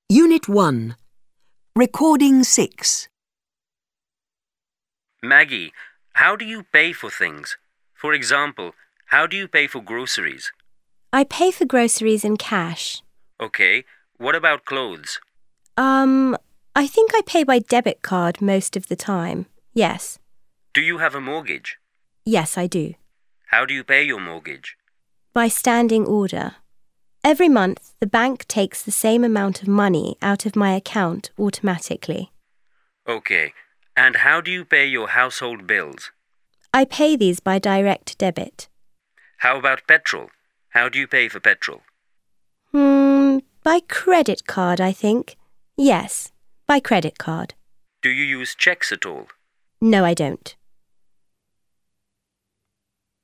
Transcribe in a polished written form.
Unit 1. Recording 6. Maggie, how do you pay for things? For example, how do you pay for groceries? I pay for groceries in cash. Okay, what about clothes? I think I pay by debit card most of the time. Yes. Do you have a mortgage? Yes, I do. How do you pay your mortgage? By standing order. Every month, the bank takes the same amount of money out of my account automatically. Okay, and how do you pay your household bills? I pay these by direct debit. How about petrol? How do you pay for petrol? By credit card, I think. Yes, by credit card. Do you use checks at all? No, I don't.